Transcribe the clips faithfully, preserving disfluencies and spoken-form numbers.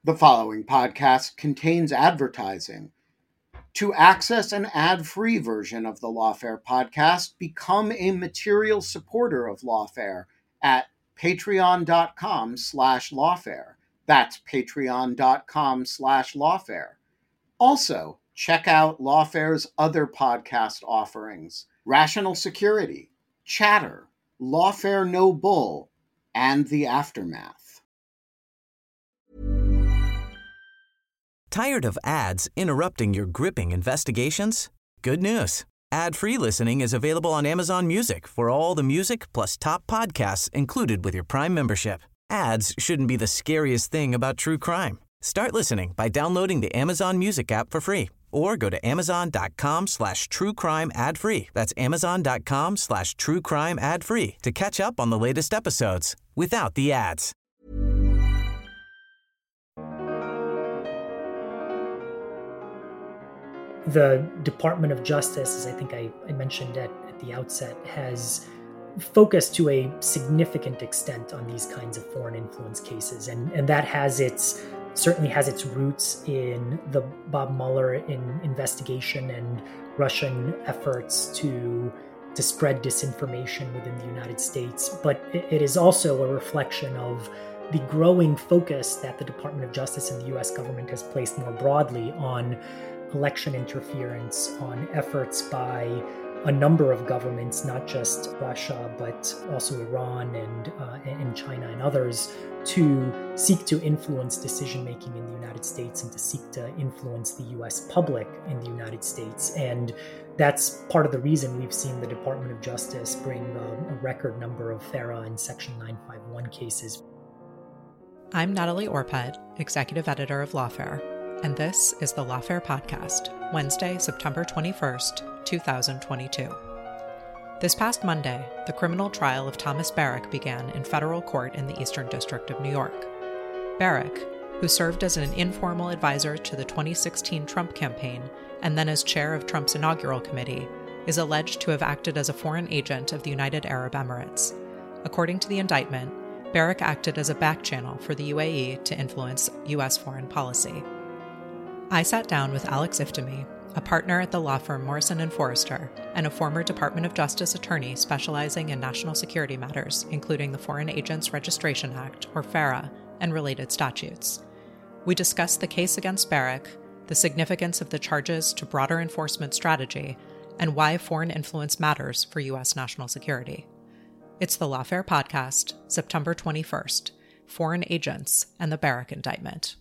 The following podcast contains advertising. To access an ad-free version of the Lawfare podcast, become a material supporter of Lawfare at patreon.com slash lawfare. That's patreon.com slash lawfare. Also, check out Lawfare's other podcast offerings: Rational Security, Chatter, Lawfare No Bull, and The Aftermath. Tired of ads interrupting your gripping investigations? Good news. Ad-free listening is available on Amazon Music for all the music plus top podcasts included with your Prime membership. Ads shouldn't be the scariest thing about true crime. Start listening by downloading the Amazon Music app for free or go to amazon.com slash true crime ad free. That's amazon.com slash true crime ad free to catch up on the latest episodes without the ads. The Department of Justice, as I think I, I mentioned at, at the outset, has focused to a significant extent on these kinds of foreign influence cases. And, and that has its certainly has its roots in the Bob Mueller in investigation and Russian efforts to, to spread disinformation within the United States. But it, it is also a reflection of the growing focus that the Department of Justice and the U S government has placed more broadly on election interference, on efforts by a number of governments, not just Russia, but also Iran and, uh, and China and others, to seek to influence decision-making in the United States and to seek to influence the U S public in the United States. And that's part of the reason we've seen the Department of Justice bring a, a record number of FARA and Section nine fifty-one cases. I'm Natalie Orpett, Executive Editor of Lawfare, and this is the Lawfare Podcast, Wednesday, September twenty-first, twenty twenty-two. This past Monday, the criminal trial of Thomas Barrack began in federal court in the Eastern District of New York. Barrack, who served as an informal advisor to the twenty sixteen Trump campaign and then as chair of Trump's inaugural committee, is alleged to have acted as a foreign agent of the United Arab Emirates. According to the indictment, Barrack acted as a back channel for the U A E to influence U S foreign policy. I sat down with Alex Iftemi, a partner at the law firm Morrison and Forrester, and a former Department of Justice attorney specializing in national security matters, including the Foreign Agents Registration Act, or FARA, and related statutes. We discussed the case against Barrack, the significance of the charges to broader enforcement strategy, and why foreign influence matters for U S national security. It's the Lawfare Podcast, September twenty-first, Foreign Agents and the Barrack Indictment.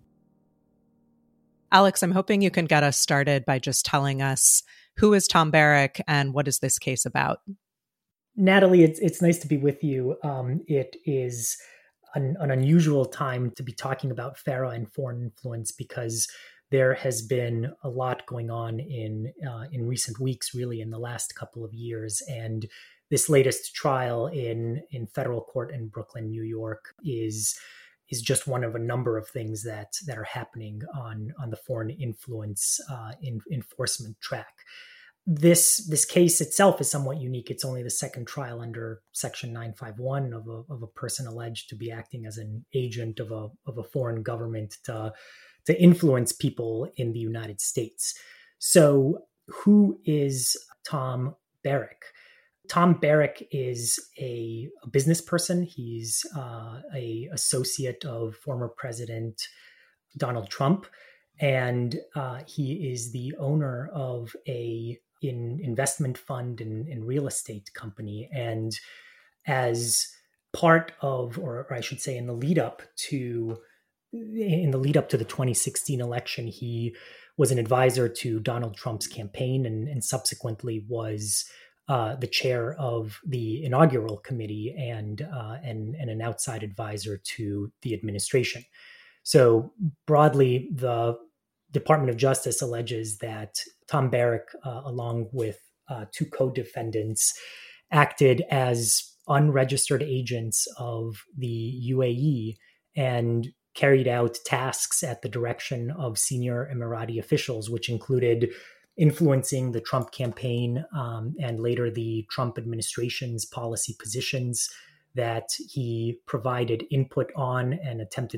Alex, I'm hoping you can get us started by just telling us who is Tom Barrack and what is this case about? Natalie, it's it's nice to be with you. Um, it is an, an unusual time to be talking about FARA and foreign influence because there has been a lot going on in uh, in recent weeks, really in the last couple of years. And this latest trial in, in federal court in Brooklyn, New York, is is just one of a number of things that that are happening on, on the foreign influence uh, in, enforcement track. This this case itself is somewhat unique. It's only the second trial under Section nine fifty-one of a of a person alleged to be acting as an agent of a of a foreign government to to influence people in the United States. So, who is Tom Barrack? Tom Barrack is a, a business person. He's uh, a associate of former President Donald Trump, and uh, he is the owner of a in investment fund and, and real estate company. And as part of, or I should say, in the lead up to in the lead up to the twenty sixteen election, he was an advisor to Donald Trump's campaign, and, and subsequently was Uh, the chair of the inaugural committee and, uh, and and an outside advisor to the administration. So broadly, the Department of Justice alleges that Tom Barrack, uh, along with uh, two co-defendants, acted as unregistered agents of the U A E and carried out tasks at the direction of senior Emirati officials, which included influencing the Trump campaign um, and later the Trump administration's policy positions that he provided input on and attempted to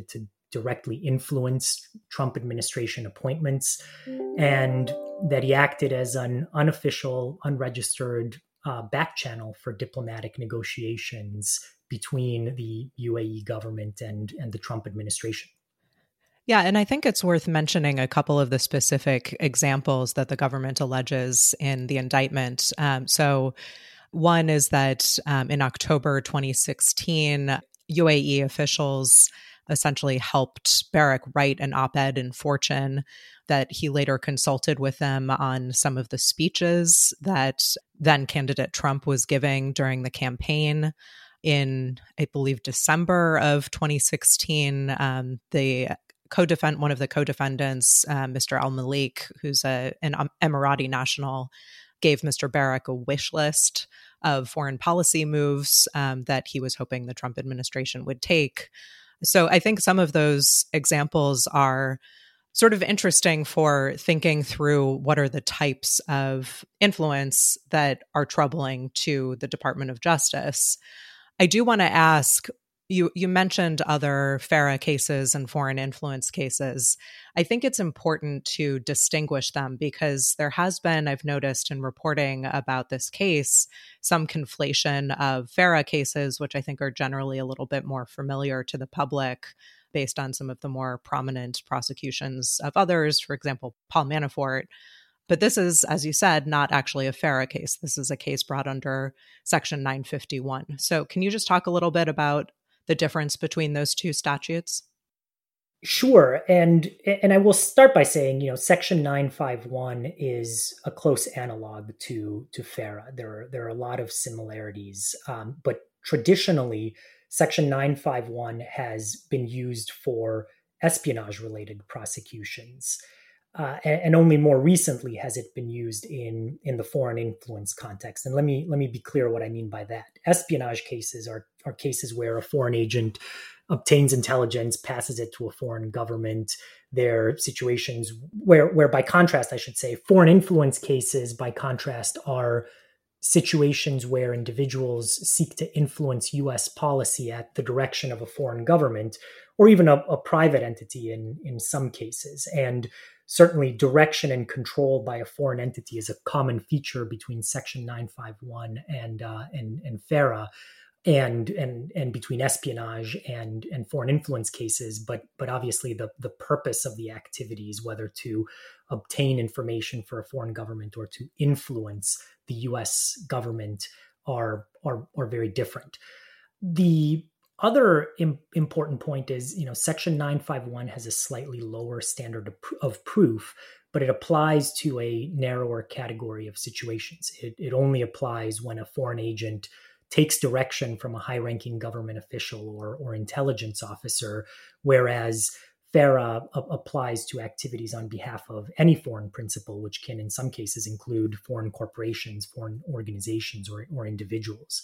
directly influence Trump administration appointments, and that he acted as an unofficial, unregistered uh, back channel for diplomatic negotiations between the U A E government and, and the Trump administration. Yeah, and I think it's worth mentioning a couple of the specific examples that the government alleges in the indictment. Um, so one is that um, in October twenty sixteen, U A E officials essentially helped Barrack write an op-ed in Fortune, that he later consulted with them on some of the speeches that then candidate Trump was giving during the campaign. In, I believe, December of twenty sixteen, um, the co-defend one of the co-defendants, uh, Mister Al-Malik, who's a, an Emirati national, gave Mister Barrack a wish list of foreign policy moves um, that he was hoping the Trump administration would take. So I think some of those examples are sort of interesting for thinking through what are the types of influence that are troubling to the Department of Justice. I do want to ask, You you mentioned other FARA cases and foreign influence cases. I think it's important to distinguish them because there has been, I've noticed in reporting about this case, some conflation of FARA cases, which I think are generally a little bit more familiar to the public based on some of the more prominent prosecutions of others, for example, Paul Manafort. But this is, as you said, not actually a FARA case. This is a case brought under Section nine fifty-one. So can you just talk a little bit about the difference between those two statutes? Sure. And and I will start by saying, you know, Section nine fifty-one is a close analog to, to FARA. There are, there are a lot of similarities. Um, but traditionally, Section nine fifty-one has been used for espionage-related prosecutions. Uh, and, and only more recently has it been used in, in the foreign influence context. And let me let me be clear what I mean by that. Espionage cases are, are cases where a foreign agent obtains intelligence, passes it to a foreign government. They're situations where, where, by contrast, I should say, foreign influence cases, by contrast, are situations where individuals seek to influence U S policy at the direction of a foreign government, or even a, a private entity in, in some cases. And certainly direction and control by a foreign entity is a common feature between Section nine fifty-one and uh, and, and FARA, and and and between espionage and, and foreign influence cases. But but obviously the, the purpose of the activities, whether to obtain information for a foreign government or to influence the U S government, are are are very different. The other im- important point is, you know, Section nine fifty-one has a slightly lower standard of, pr- of proof, but it applies to a narrower category of situations. It, it only applies when a foreign agent takes direction from a high-ranking government official or, or intelligence officer, whereas FARA a- applies to activities on behalf of any foreign principal, which can in some cases include foreign corporations, foreign organizations, or, or individuals.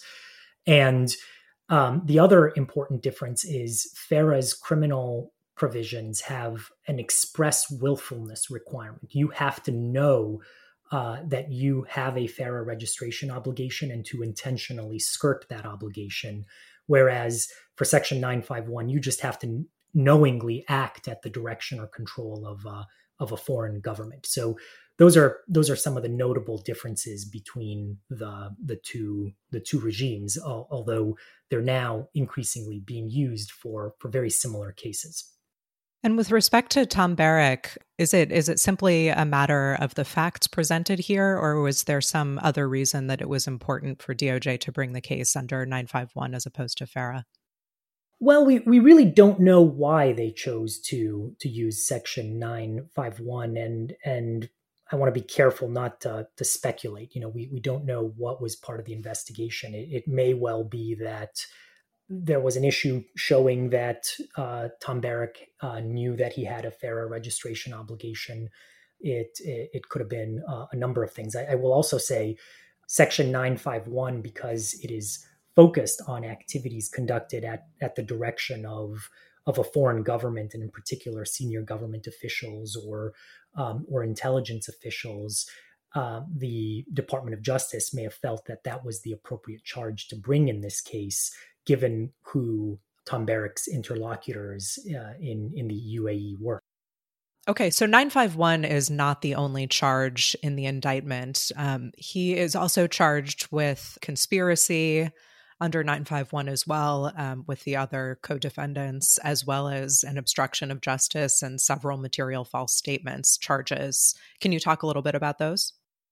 And Um, the other important difference is FARA's criminal provisions have an express willfulness requirement. You have to know uh, that you have a FARA registration obligation and to intentionally skirt that obligation. Whereas for Section nine fifty-one, you just have to knowingly act at the direction or control of uh, of a foreign government. So those are those are some of the notable differences between the the two the two regimes, although they're now increasingly being used for for very similar cases. And with respect to Tom Barrack, is it is it simply a matter of the facts presented here, or was there some other reason that it was important for D O J to bring the case under nine fifty-one as opposed to FARA? Well, we, we really don't know why they chose to to use Section nine fifty-one, and and I want to be careful not to, to speculate. You know, we, we don't know what was part of the investigation. It, it may well be that there was an issue showing that uh, Tom Barrack uh, knew that he had a FARA registration obligation. It it, it could have been uh, a number of things. I, I will also say Section nine fifty-one, because it is focused on activities conducted at, at the direction of of a foreign government, and in particular senior government officials or um, or intelligence officials, uh, the Department of Justice may have felt that that was the appropriate charge to bring in this case, given who Tom Barrack's interlocutors uh, in, in the U A E were. Okay, so nine five one is not the only charge in the indictment. Um, he is also charged with conspiracy under nine five one as well, um, with the other co-defendants, as well as an obstruction of justice and several material false statements charges. Can you talk a little bit about those?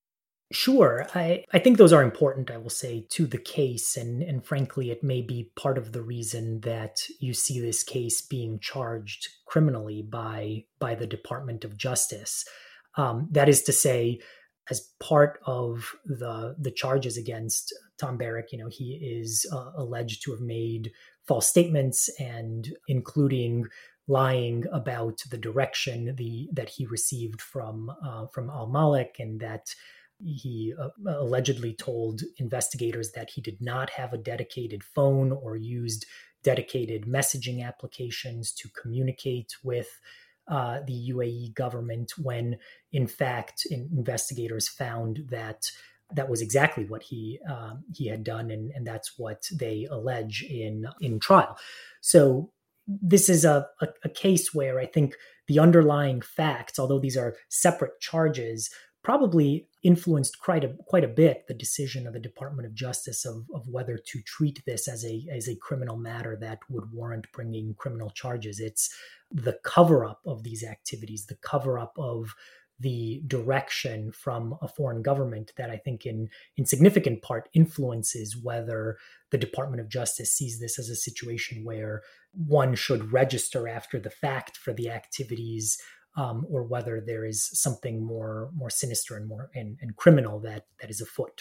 Sure. I, I think those are important, I will say, to the case. And, and frankly, it may be part of the reason that you see this case being charged criminally by, by the Department of Justice. Um, that is to say, as part of the, the charges against Tom Barrack, you know, he is uh, alleged to have made false statements, and including lying about the direction the that he received from uh, from Al-Malek, and that he uh, allegedly told investigators that he did not have a dedicated phone or used dedicated messaging applications to communicate with uh, the U A E government, when in fact in, investigators found that that was exactly what he um, he had done, and, and that's what they allege in in trial. So this is a, a, a case where I think the underlying facts, although these are separate charges, probably influenced quite a quite a bit the decision of the Department of Justice of, of whether to treat this as a as a criminal matter that would warrant bringing criminal charges. It's the cover-up of these activities, the cover-up of the direction from a foreign government that I think in, in significant part influences whether the Department of Justice sees this as a situation where one should register after the fact for the activities, Um, or whether there is something more more sinister and more and, and criminal that that is afoot.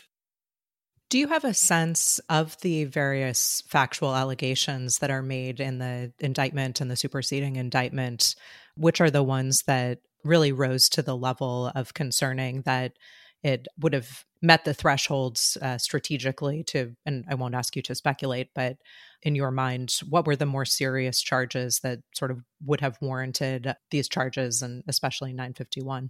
Do you have a sense of the various factual allegations that are made in the indictment and the superseding indictment? Which are the ones that really rose to the level of concerning that it would have met the thresholds uh, strategically to, and I won't ask you to speculate, but in your mind, what were the more serious charges that sort of would have warranted these charges, and especially nine fifty-one?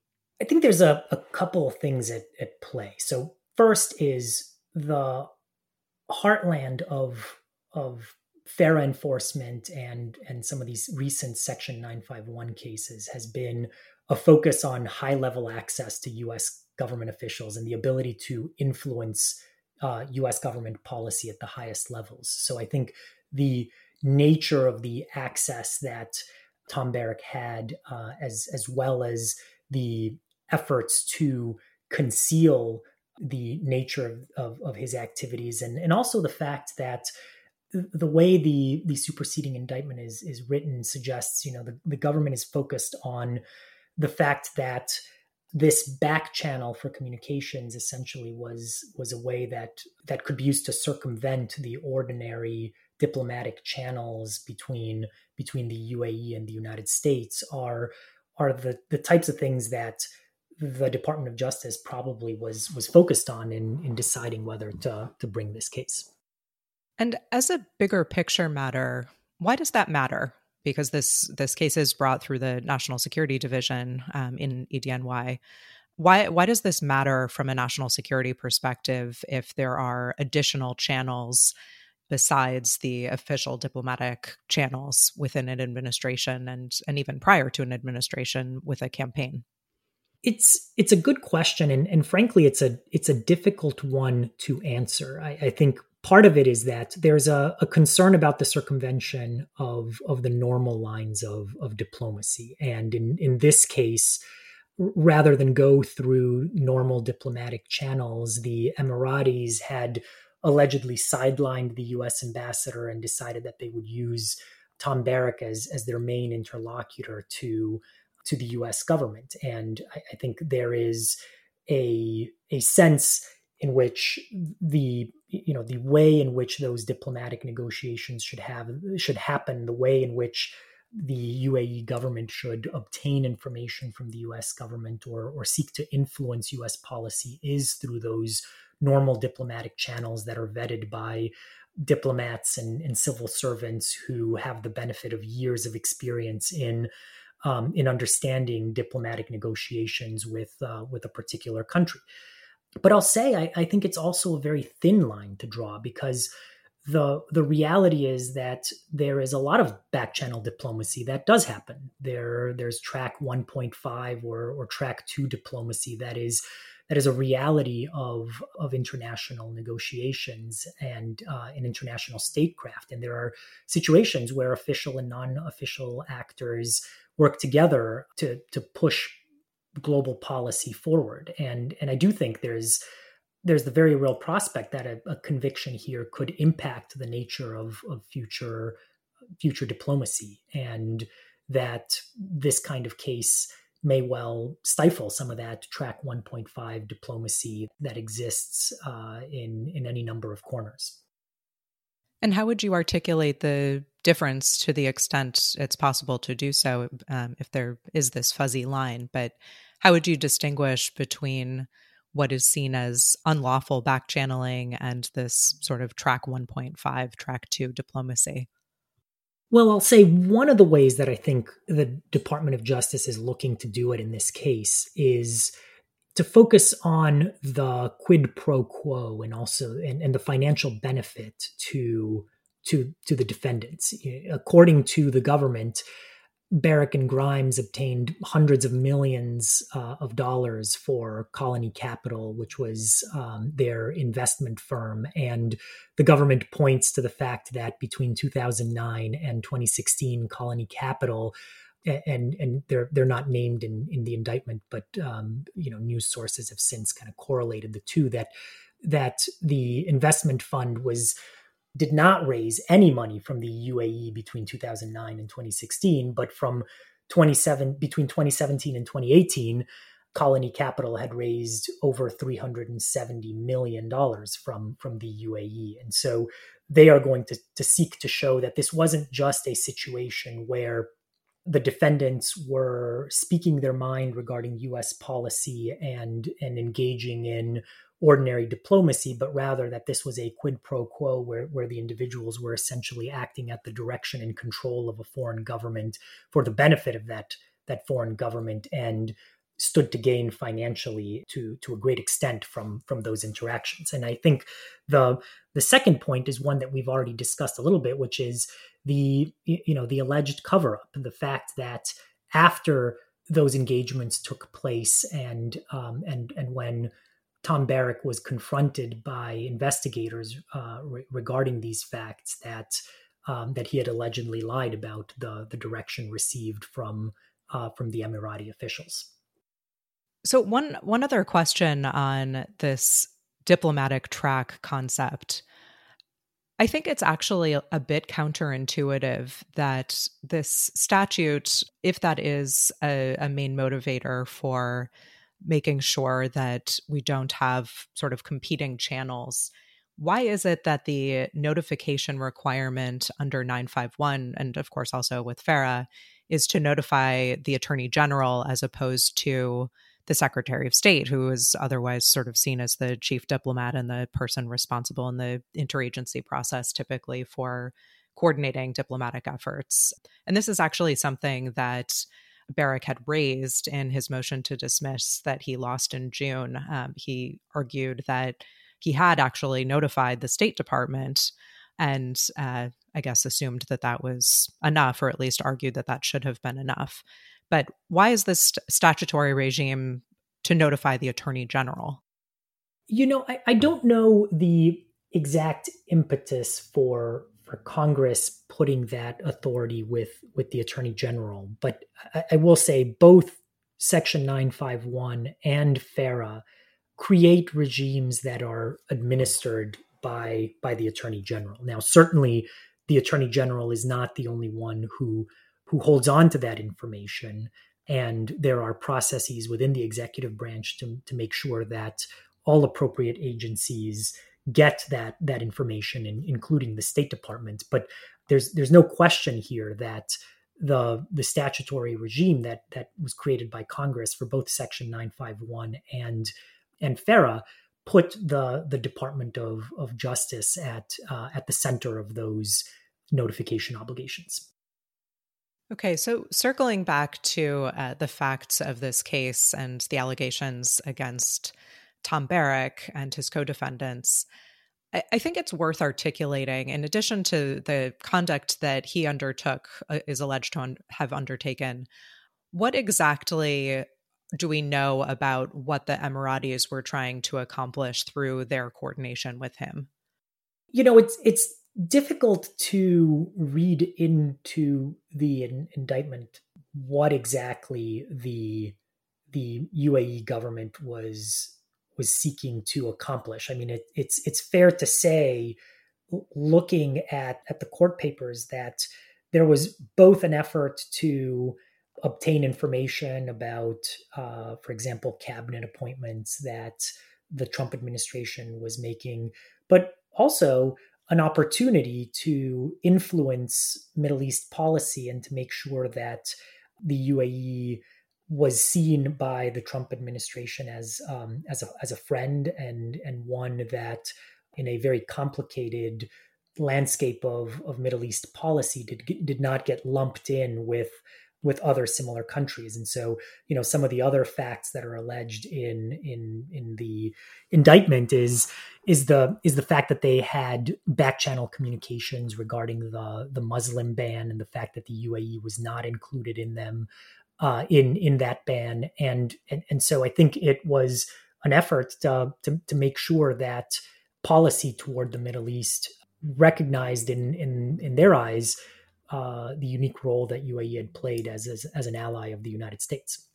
I think there's a, a couple of things at, at play. So first is the heartland of, of FARA enforcement and, and some of these recent Section nine fifty-one cases has been a focus on high-level access to U S government officials and the ability to influence uh, U S government policy at the highest levels. So I think the nature of the access that Tom Barrack had, uh, as as well as the efforts to conceal the nature of, of, of his activities, and, and also the fact that the way the, the superseding indictment is, is written suggests, you know, the, the government is focused on the fact that this back channel for communications essentially was was a way that that could be used to circumvent the ordinary diplomatic channels between between the U A E and the United States are are the the types of things that the Department of Justice probably was was focused on in in deciding whether to to bring this case. And as a bigger picture matter, why does that matter? Because this this case is brought through the National Security Division um, in E D N Y. Why why does this matter from a national security perspective if there are additional channels besides the official diplomatic channels within an administration and and even prior to an administration with a campaign? It's it's a good question, and, and frankly, it's a it's a difficult one to answer. I, I think part of it is that there's a, a concern about the circumvention of of the normal lines of of diplomacy, and in in this case, rather than go through normal diplomatic channels, the Emiratis had allegedly sidelined the U S ambassador and decided that they would use Tom Barrack as as their main interlocutor to to the U S government. And I, I think there is a a sense in which the you know the way in which those diplomatic negotiations should have should happen, the way in which the U A E government should obtain information from the U S government or or seek to influence U S policy is through those normal diplomatic channels that are vetted by diplomats and, and civil servants who have the benefit of years of experience in um, in understanding diplomatic negotiations with uh, with a particular country. But I'll say I, I think it's also a very thin line to draw, because the the reality is that there is a lot of back channel diplomacy that does happen. There there's track one point five or or track two diplomacy that is that is a reality of of international negotiations and uh, in international statecraft. And there are situations where official and non-official actors work together to to push global policy forward. And and I do think there's there's the very real prospect that a, a conviction here could impact the nature of, of future future diplomacy, and that this kind of case may well stifle some of that track one point five diplomacy that exists uh, in, in any number of corners. And how would you articulate the difference, to the extent it's possible to do so, um, if there is this fuzzy line, but how would you distinguish between what is seen as unlawful back channeling and this sort of track one point five, track two diplomacy? Well, I'll say one of the ways that I think the Department of Justice is looking to do it in this case is to focus on the quid pro quo and also and, and the financial benefit to to to the defendants. According to the government, Barrick and Grimes obtained hundreds of millions uh, of dollars for Colony Capital, which was um, their investment firm. And the government points to the fact that between two thousand nine and twenty sixteen, Colony Capital, and and they're they're not named in, in the indictment, but um, you know, news sources have since kind of correlated the two, that that the investment fund was did not raise any money from the U A E between two thousand nine and twenty sixteen, but from twenty-seven between twenty seventeen and twenty eighteen, Colony Capital had raised over three hundred seventy million dollars from, from the U A E. And so they are going to, to seek to show that this wasn't just a situation where the defendants were speaking their mind regarding U S policy and, and engaging in ordinary diplomacy, but rather that this was a quid pro quo where, where the individuals were essentially acting at the direction and control of a foreign government for the benefit of that, that foreign government, and stood to gain financially to, to a great extent from, from those interactions. And I think the, the second point is one that we've already discussed a little bit, which is the, you know, the alleged cover-up, the fact that after those engagements took place and, um, and, and when Tom Barrick was confronted by investigators uh, re- regarding these facts, that um, that he had allegedly lied about the the direction received from uh, from the Emirati officials. So one one other question on this diplomatic track concept. I think it's actually a, a bit counterintuitive that this statute, if that is a, a main motivator for making sure that we don't have sort of competing channels, why is it that the notification requirement under nine five one, and of course also with FARA, is to notify the Attorney General as opposed to the Secretary of State, who is otherwise sort of seen as the chief diplomat and the person responsible in the interagency process typically for coordinating diplomatic efforts? And this is actually something that Barrick had raised in his motion to dismiss that he lost in June. Um, he argued that he had actually notified the State Department and uh, I guess assumed that that was enough, or at least argued that that should have been enough. But why is this st- statutory regime to notify the Attorney General? You know, I, I don't know the exact impetus for for Congress putting that authority with, with the Attorney General. But I, I will say both Section nine five one and FARA create regimes that are administered by, by the Attorney General. Now, certainly the Attorney General is not the only one who, who holds on to that information. And there are processes within the executive branch to, to make sure that all appropriate agencies get that that information, in, including the State Department. But there's there's no question here that the the statutory regime that that was created by Congress for both Section nine five one and and FARA put the the Department of of Justice at uh, at the center of those notification obligations. Okay, so circling back to uh, the facts of this case and the allegations against Tom Barrick and his co-defendants, I, I think it's worth articulating, in addition to the conduct that he undertook, uh, is alleged to un- have undertaken, what exactly do we know about what the Emiratis were trying to accomplish through their coordination with him? You know, it's it's difficult to read into the in- indictment what exactly the the U A E government was was seeking to accomplish. I mean, it, it's it's fair to say, looking at at the court papers, that there was both an effort to obtain information about, uh, for example, cabinet appointments that the Trump administration was making, but also an opportunity to influence Middle East policy and to make sure that the U A E was seen by the Trump administration as um, as a as a friend, and and one that, in a very complicated landscape of of Middle East policy, did did not get lumped in with with other similar countries. And so, you know, some of the other facts that are alleged in in in the indictment is is the is the fact that they had back channel communications regarding the the Muslim ban, and the fact that the U A E was not included in them, uh, in in that ban. And, and and so I think it was an effort to, to to make sure that policy toward the Middle East recognized in in in their eyes Uh, the unique role that U A E had played as, as as an ally of the United States.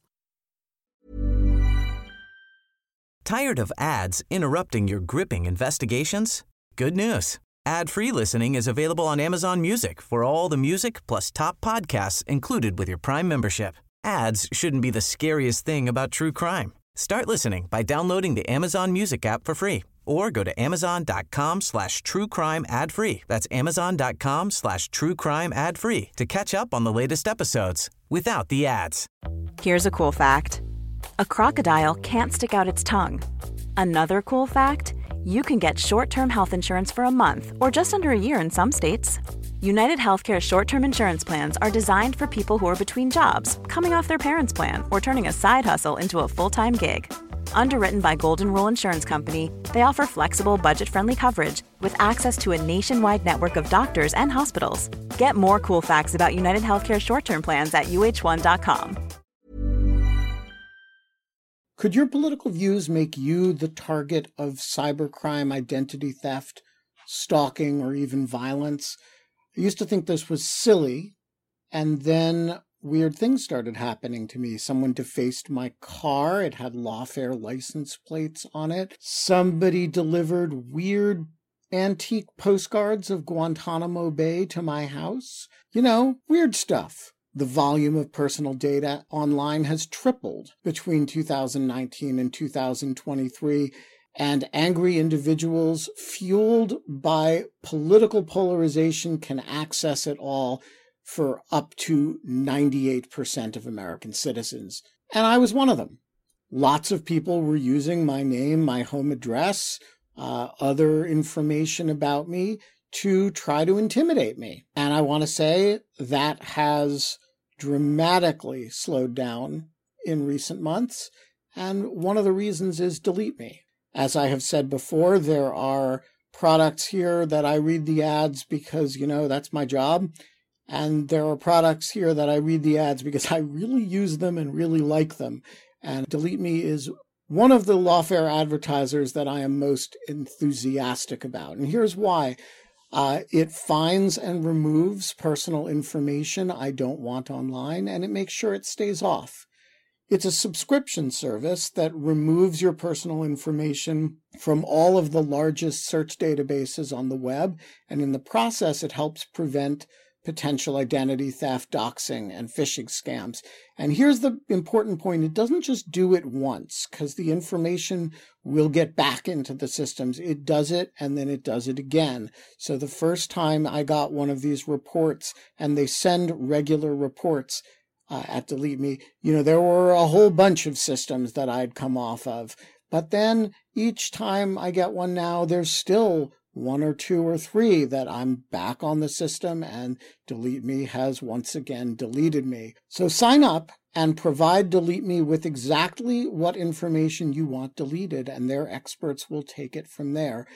Tired of ads interrupting your gripping investigations? Good news. Ad-free listening is available on Amazon Music for all the music plus top podcasts included with your Prime membership. Ads shouldn't be the scariest thing about true crime. Start listening by downloading the Amazon Music app for free, or go to amazon.com slash true crime ad free. That's amazon.com slash true crime ad free to catch up on the latest episodes without the ads. Here's a cool fact. A crocodile can't stick out its tongue. Another cool fact, you can get short-term health insurance for a month or just under a year in some states. United Healthcare short-term insurance plans are designed for people who are between jobs, coming off their parents' plan, or turning a side hustle into a full-time gig. Underwritten by Golden Rule Insurance Company, they offer flexible, budget-friendly coverage with access to a nationwide network of doctors and hospitals. Get more cool facts about United Healthcare short-term plans at U H one dot com. Could your political views make you the target of cybercrime, identity theft, stalking, or even violence? I used to think this was silly, and then weird things started happening to me. Someone defaced my car. It had Lawfare license plates on it. Somebody delivered weird antique postcards of Guantanamo Bay to my house. You know, weird stuff. The volume of personal data online has tripled between two thousand nineteen and two thousand twenty-three, and angry individuals fueled by political polarization can access it all for up to ninety-eight percent of American citizens. And I was one of them. Lots of people were using my name, my home address, uh, other information about me to try to intimidate me. And I want to say that has dramatically slowed down in recent months. And one of the reasons is Delete Me. As I have said before, there are products here that I read the ads because, you know, that's my job. And there are products here that I read the ads because I really use them and really like them. And Delete Me is one of the Lawfare advertisers that I am most enthusiastic about. And here's why. Uh, it finds and removes personal information I don't want online, and it makes sure it stays off. It's a subscription service that removes your personal information from all of the largest search databases on the web, and in the process, it helps prevent potential identity theft, doxing, and phishing scams. And here's the important point. It doesn't just do it once, because the information will get back into the systems. It does it, and then it does it again. So the first time I got one of these reports, and they send regular reports uh, at Delete Me, you know, there were a whole bunch of systems that I'd come off of. But then each time I get one now, there's still one or two or three that I'm back on the system, and Delete Me has once again deleted me. So sign up and provide Delete Me with exactly what information you want deleted, and their experts will take it from there.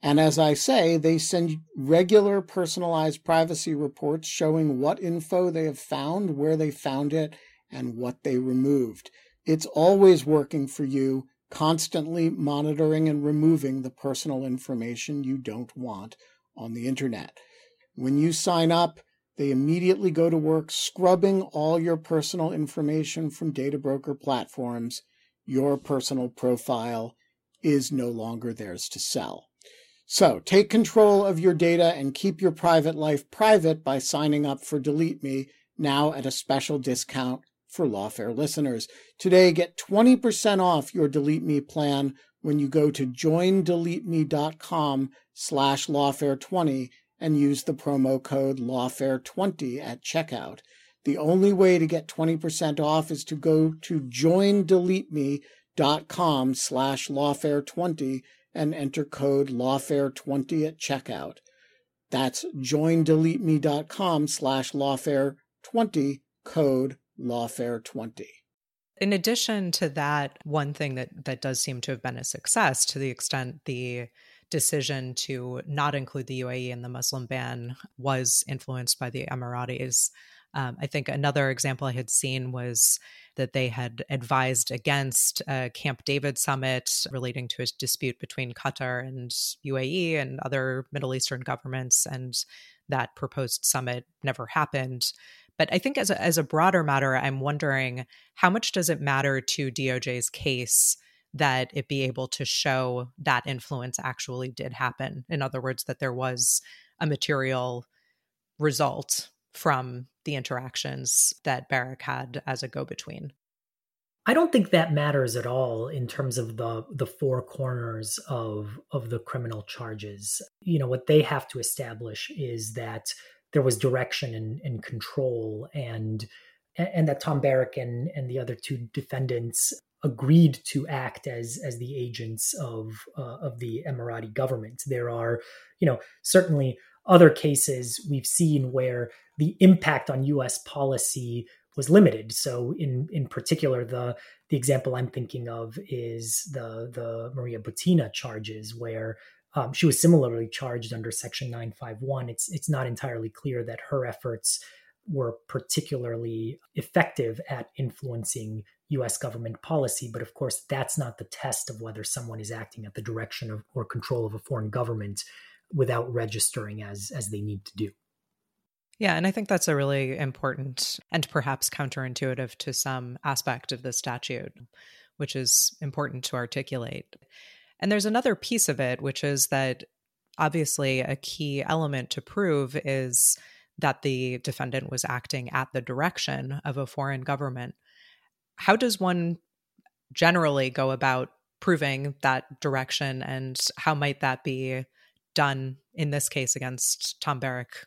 And as I say, they send regular personalized privacy reports showing what info they have found, where they found it, and what they removed. It's always working for you, constantly monitoring and removing the personal information you don't want on the internet. When you sign up, they immediately go to work scrubbing all your personal information from data broker platforms. Your personal profile is no longer theirs to sell. So take control of your data and keep your private life private by signing up for Delete Me, now at a special discount for Lawfare listeners. Today, get twenty percent off your Delete Me plan when you go to joindeleteme.com slash lawfare20 and use the promo code lawfare twenty at checkout. The only way to get twenty percent off is to go to joindeleteme.com slash lawfare20 and enter code lawfare twenty at checkout. That's joindeleteme.com slash lawfare20, code lawfare twenty. In addition to that, one thing that, that does seem to have been a success, to the extent the decision to not include the U A E in the Muslim ban was influenced by the Emiratis. Um, I think another example I had seen was that they had advised against a Camp David summit relating to a dispute between Qatar and U A E and other Middle Eastern governments, and that proposed summit never happened. But I think as a, as a broader matter, I'm wondering, how much does it matter to D O J's case that it be able to show that influence actually did happen? In other words, that there was a material result from the interactions that Barrack had as a go-between. I don't think that matters at all in terms of the the four corners of of the criminal charges. You know, what they have to establish is that there was direction and, and control, and and that Tom Barrack and, and the other two defendants agreed to act as as the agents of uh, of the Emirati government. There are, you know, certainly other cases we've seen where the impact on U S policy was limited. So in in particular, the the example I'm thinking of is the the Maria Butina charges, where um, she was similarly charged under Section nine fifty-one. It's it's not entirely clear that her efforts were particularly effective at influencing U S government policy. But of course, that's not the test of whether someone is acting at the direction of or control of a foreign government without registering as as they need to do. Yeah, and I think that's a really important and perhaps counterintuitive to some aspect of the statute, which is important to articulate. And there's another piece of it, which is that obviously a key element to prove is that the defendant was acting at the direction of a foreign government. How does one generally go about proving that direction, and how might that be done in this case against Tom Barrack?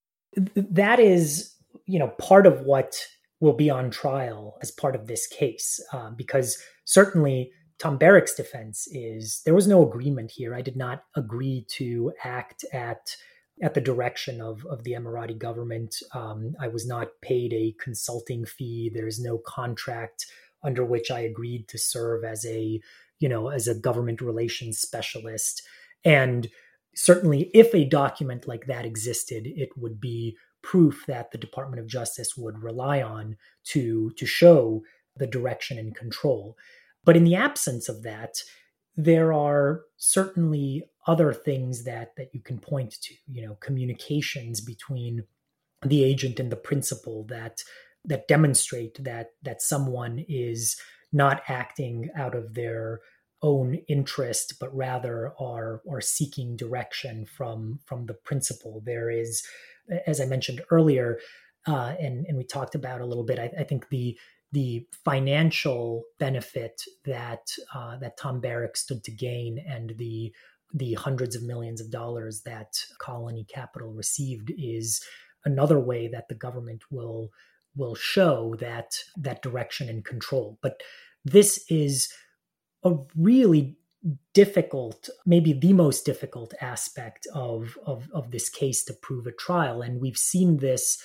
That is, you know, part of what will be on trial as part of this case, uh, because certainly Tom Barrack's defense is there was no agreement here. I did not agree to act at at the direction of, of the Emirati government. Um, I was not paid a consulting fee. There is no contract under which I agreed to serve as a, you know, as a government relations specialist. And certainly, if a document like that existed, it would be proof that the Department of Justice would rely on to, to show the direction and control. But in the absence of that, there are certainly other things that, that you can point to, you know, communications between the agent and the principal that that demonstrate that that someone is not acting out of their own interest, but rather are are seeking direction from from the principal. There is, as I mentioned earlier, uh, and and we talked about a little bit, I, I think the the financial benefit that uh, that Tom Barrack stood to gain, and the the hundreds of millions of dollars that Colony Capital received, is another way that the government will will show that that direction and control. But this is a really difficult, maybe the most difficult aspect of, of, of this case to prove at trial. And we've seen this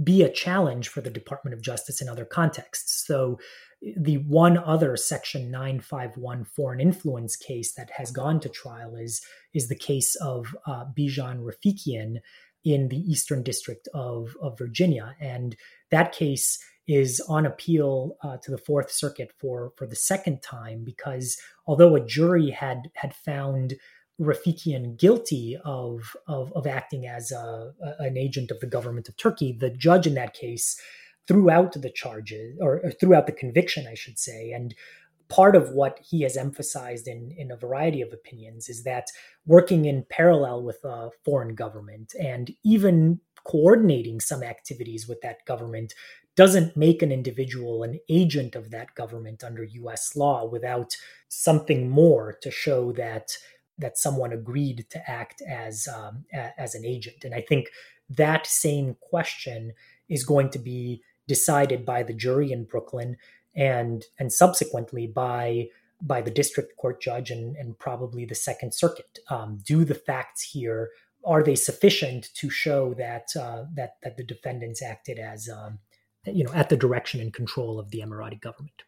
be a challenge for the Department of Justice in other contexts. So the one other Section nine fifty-one foreign influence case that has gone to trial is, is the case of uh, Bijan Rafikian in the Eastern District of, of Virginia. And that case is on appeal uh, to the Fourth Circuit for, for the second time, because although a jury had, had found Rafikian guilty of, of, of acting as a, a, an agent of the government of Turkey, the judge in that case threw out the charges, or, or threw out the conviction, I should say. And part of what he has emphasized in, in a variety of opinions is that working in parallel with a foreign government and even coordinating some activities with that government doesn't make an individual an agent of that government under U S law without something more to show that that someone agreed to act as um, a, as an agent. And I think that same question is going to be decided by the jury in Brooklyn and and subsequently by by the district court judge and, and probably the Second Circuit. Um, do the facts here, are they sufficient to show that uh, that that the defendants acted as um, you know, at the direction and control of the Emirati government?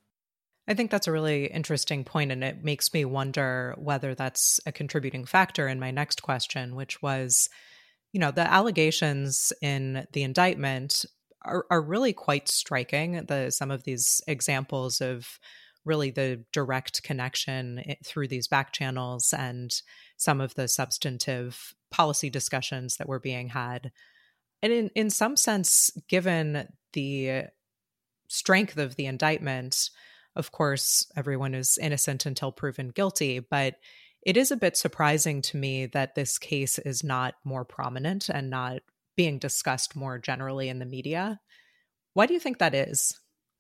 I think that's a really interesting point, and it makes me wonder whether that's a contributing factor in my next question, which was, you know, the allegations in the indictment are, are really quite striking. The some of these examples of really the direct connection through these back channels and some of the substantive policy discussions that were being had. And in, in some sense, given the strength of the indictment, of course, everyone is innocent until proven guilty, but it is a bit surprising to me that this case is not more prominent and not being discussed more generally in the media. Why do you think that is?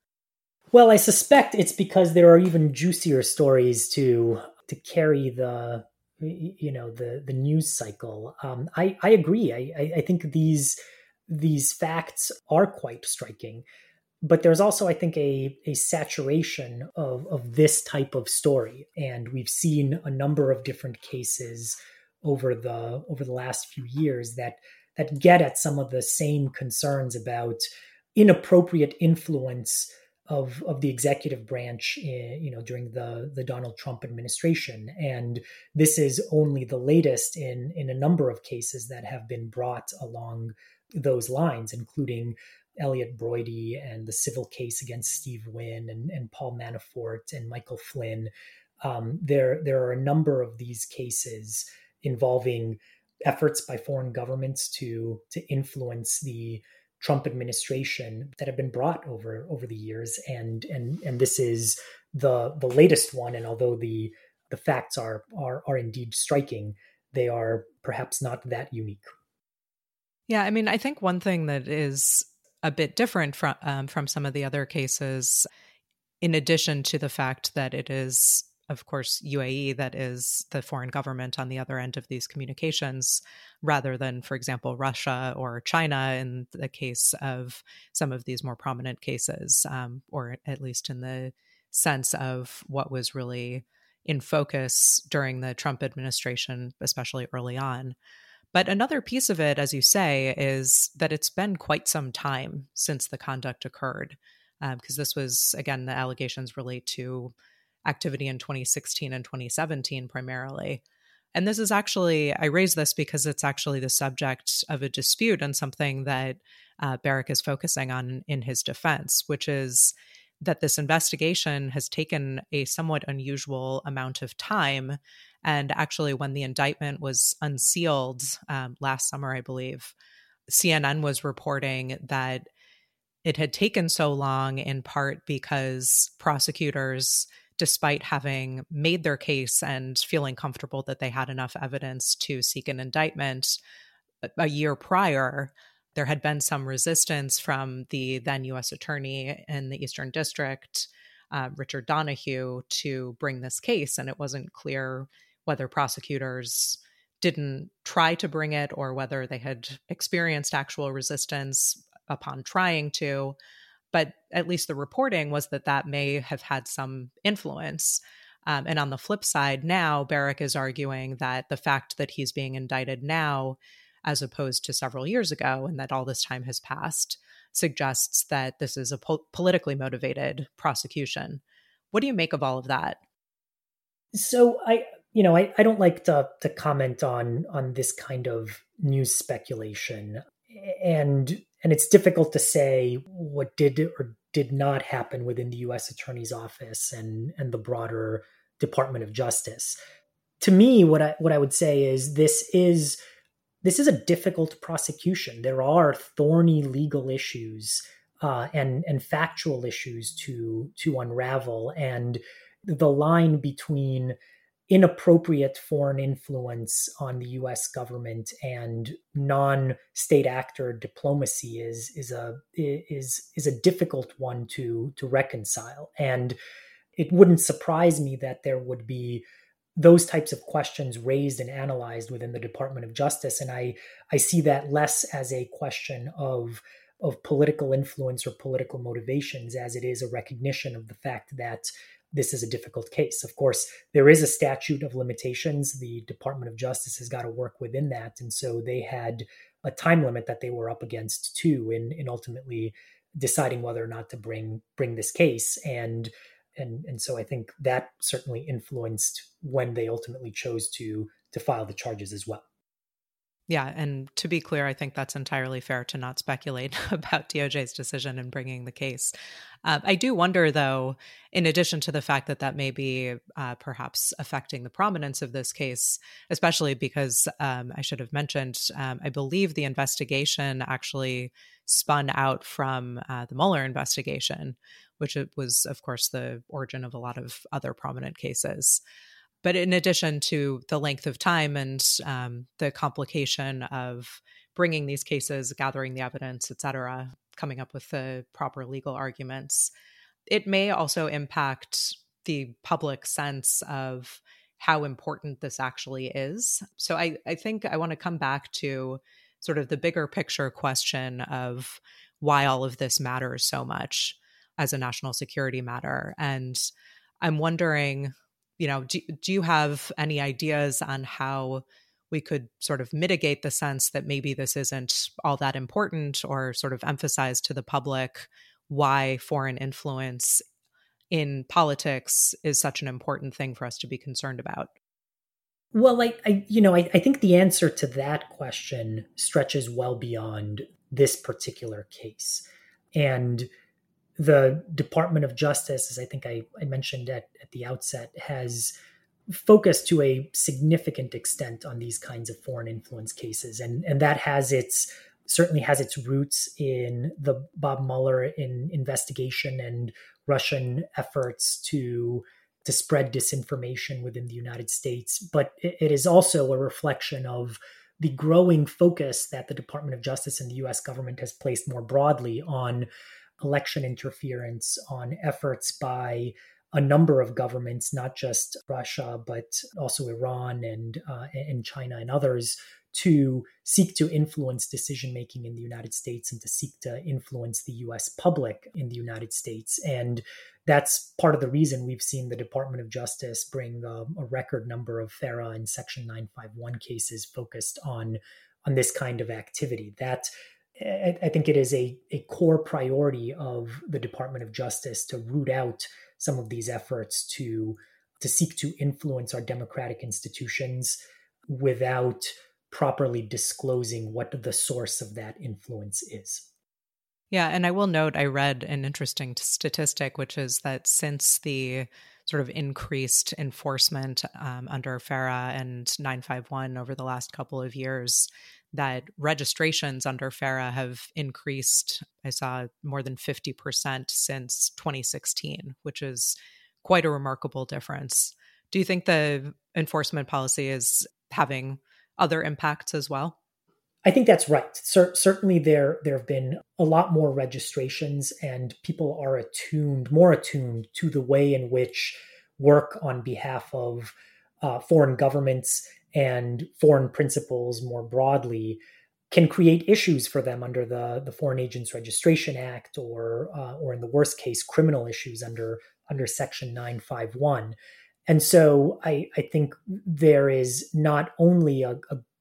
Well, I suspect it's because there are even juicier stories to to carry the you know the the news cycle. Um, I I agree. I I think these these facts are quite striking. But there's also, I think, a, a saturation of, of this type of story. And we've seen a number of different cases over the over the last few years that that get at some of the same concerns about inappropriate influence of, of the executive branch in, you know, during the, the Donald Trump administration. And this is only the latest in, in a number of cases that have been brought along those lines, including Elliot Broidy and the civil case against Steve Wynn and, and Paul Manafort and Michael Flynn. Um, there, there are a number of these cases involving efforts by foreign governments to, to influence the Trump administration that have been brought over, over the years. And, and, and this is the, the latest one. And although the, the facts are, are, are indeed striking, they are perhaps not that unique. Yeah. I mean, I think one thing that is a bit different from um, from some of the other cases, in addition to the fact that it is, of course, U A E that is the foreign government on the other end of these communications, rather than, for example, Russia or China in the case of some of these more prominent cases, um, or at least in the sense of what was really in focus during the Trump administration, especially early on. But another piece of it, as you say, is that it's been quite some time since the conduct occurred, because um, this was, again, the allegations relate to activity in twenty sixteen and twenty seventeen primarily. And this is actually, I raise this because it's actually the subject of a dispute and something that uh, Barak is focusing on in his defense, which is that this investigation has taken a somewhat unusual amount of time. And actually, when the indictment was unsealed um, last summer, I believe, C N N was reporting that it had taken so long in part because prosecutors, despite having made their case and feeling comfortable that they had enough evidence to seek an indictment a year prior, there had been some resistance from the then U S attorney in the Eastern District, uh, Richard Donahue, to bring this case. And it wasn't clear whether prosecutors didn't try to bring it or whether they had experienced actual resistance upon trying to. But at least the reporting was that that may have had some influence. Um, and on the flip side, now Barak is arguing that the fact that he's being indicted now as opposed to several years ago, and that all this time has passed, suggests that this is a po- politically motivated prosecution. What do you make of all of that? So I, you know, I, I don't like to to comment on on this kind of news speculation, and and it's difficult to say what did or did not happen within the U S Attorney's Office and and the broader Department of Justice. To me, what I what I would say is this is this is a difficult prosecution. There are thorny legal issues uh, and and factual issues to to unravel, and the line between inappropriate foreign influence on the U S government and non-state actor diplomacy is is a is is a difficult one to to reconcile. And it wouldn't surprise me that there would be those types of questions raised and analyzed within the Department of Justice. And I I see that less as a question of of political influence or political motivations as it is a recognition of the fact that this is a difficult case. Of course, there is a statute of limitations. The Department of Justice has got to work within that. And so they had a time limit that they were up against too in, in ultimately deciding whether or not to bring bring this case. And, and, and so I think that certainly influenced when they ultimately chose to, to file the charges as well. Yeah. And to be clear, I think that's entirely fair to not speculate about D O J's decision in bringing the case. Uh, I do wonder, though, in addition to the fact that that may be uh, perhaps affecting the prominence of this case, especially because um, I should have mentioned, um, I believe the investigation actually spun out from uh, the Mueller investigation, which it was, of course, the origin of a lot of other prominent cases. But in addition to the length of time and um, the complication of bringing these cases, gathering the evidence, et cetera, coming up with the proper legal arguments, it may also impact the public sense of how important this actually is. So I, I think I want to come back to sort of the bigger picture question of why all of this matters so much as a national security matter. And I'm wondering, you know, do, do you have any ideas on how we could sort of mitigate the sense that maybe this isn't all that important, or sort of emphasize to the public why foreign influence in politics is such an important thing for us to be concerned about? Well, I, I you know, I, I think the answer to that question stretches well beyond this particular case. And the Department of Justice, as I think I, I mentioned at, at the outset, has focused to a significant extent on these kinds of foreign influence cases. And, and that has its certainly has its roots in the Bob Mueller in investigation and Russian efforts to, to spread disinformation within the United States. But it, it is also a reflection of the growing focus that the Department of Justice and the U S government has placed more broadly on election interference, on efforts by a number of governments, not just Russia, but also Iran and uh, and China and others, to seek to influence decision-making in the United States and to seek to influence the U S public in the United States. And that's part of the reason we've seen the Department of Justice bring um, a record number of FARA and Section nine fifty-one cases focused on, on this kind of activity. That I think it is a, a core priority of the Department of Justice to root out some of these efforts to, to seek to influence our democratic institutions without properly disclosing what the source of that influence is. Yeah, and I will note, I read an interesting statistic, which is that since the sort of increased enforcement um, under FARA and nine fifty-one over the last couple of years, that registrations under FARA have increased, I saw, more than fifty percent since twenty sixteen, which is quite a remarkable difference. Do you think the enforcement policy is having other impacts as well? I think that's right. Cer- certainly there, there have been a lot more registrations, and people are attuned, more attuned to the way in which work on behalf of uh, foreign governments and foreign principals more broadly can create issues for them under the, the Foreign Agents Registration Act, or uh, or in the worst case, criminal issues under under Section nine fifty-one. And so I, I think there is not only a, a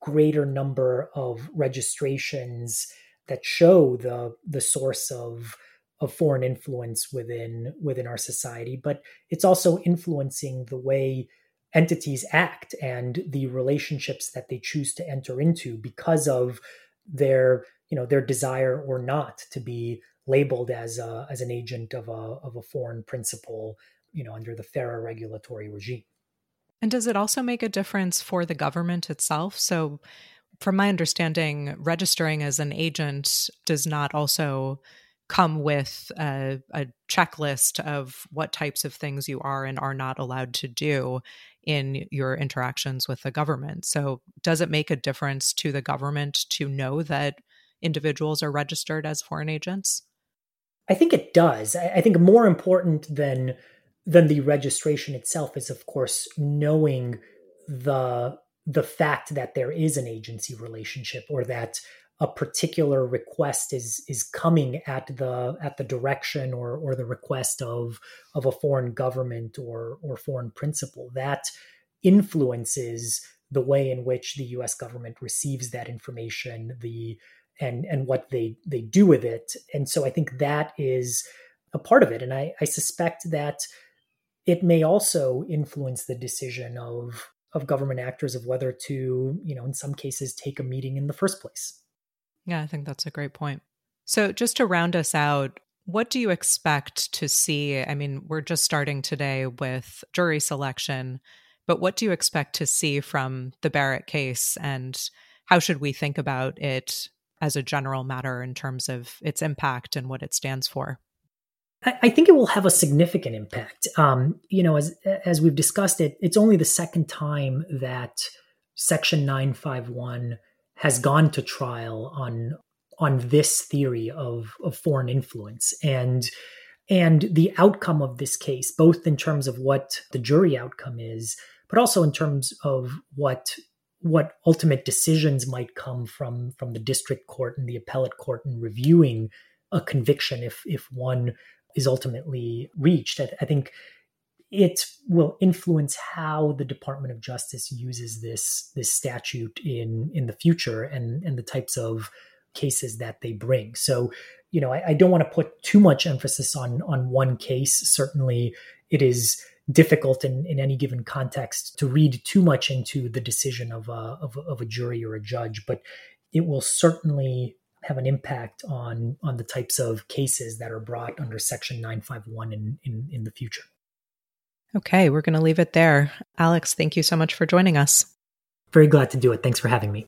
greater number of registrations that show the the source of of foreign influence within within our society, but it's also influencing the way entities act and the relationships that they choose to enter into because of their, you know, their desire or not to be labeled as a, as an agent of a of a foreign principal, you know, under the FARA regulatory regime. And does it also make a difference for the government itself? So from my understanding, registering as an agent does not also come with a, a checklist of what types of things you are and are not allowed to do in your interactions with the government. So does it make a difference to the government to know that individuals are registered as foreign agents? I think it does. I think more important than than the registration itself is, of course, knowing the the fact that there is an agency relationship, or that a particular request is is coming at the at the direction or or the request of of a foreign government or or foreign principal. That influences the way in which the U S government receives that information, the and and what they they do with it. And so I think that is a part of it. And I, I suspect that it may also influence the decision of of government actors of whether to, you know, in some cases, take a meeting in the first place. Yeah, I think that's a great point. So just to round us out, what do you expect to see? I mean, we're just starting today with jury selection, but what do you expect to see from the Barrett case, and how should we think about it as a general matter in terms of its impact and what it stands for? I think it will have a significant impact. Um, you know, as as we've discussed it, it's only the second time that Section nine fifty-one has gone to trial on on this theory of, of foreign influence. And and the outcome of this case, both in terms of what the jury outcome is, but also in terms of what what ultimate decisions might come from, from the district court and the appellate court in reviewing a conviction if if one is ultimately reached. I, I think it will influence how the Department of Justice uses this this statute in in the future, and and the types of cases that they bring. So, you know, I, I don't want to put too much emphasis on on one case. Certainly, it is difficult in, in any given context to read too much into the decision of a, of, of a jury or a judge, but it will certainly have an impact on on the types of cases that are brought under Section nine fifty-one in, in, in the future. Okay, we're going to leave it there. Alex, thank you so much for joining us. Very glad to do it. Thanks for having me.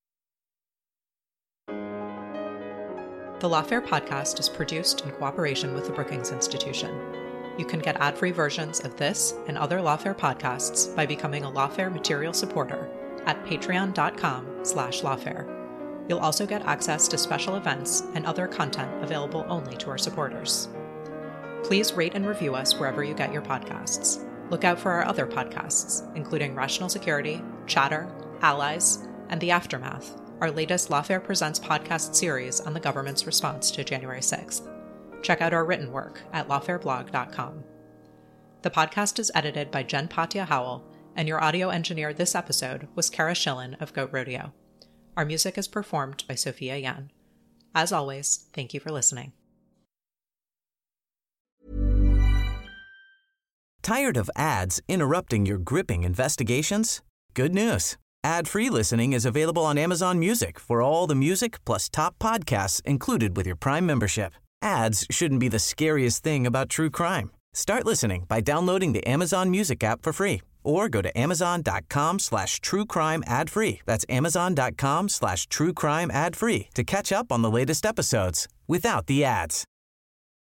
The Lawfare podcast is produced in cooperation with the Brookings Institution. You can get ad-free versions of this and other Lawfare podcasts by becoming a Lawfare material supporter at patreon.com slash lawfare. You'll also get access to special events and other content available only to our supporters. Please rate and review us wherever you get your podcasts. Look out for our other podcasts, including Rational Security, Chatter, Allies, and The Aftermath, our latest Lawfare Presents podcast series on the government's response to January sixth. Check out our written work at lawfare blog dot com. The podcast is edited by Jen Patja Howell, and your audio engineer this episode was Kara Schillen of Goat Rodeo. Our music is performed by Sophia Yan. As always, thank you for listening. Tired of ads interrupting your gripping investigations? Good news. Ad-free listening is available on Amazon Music for all the music plus top podcasts included with your Prime membership. Ads shouldn't be the scariest thing about true crime. Start listening by downloading the Amazon Music app for free, or go to amazon.com slash true crime ad free. That's amazon.com slash true crime ad free to catch up on the latest episodes without the ads.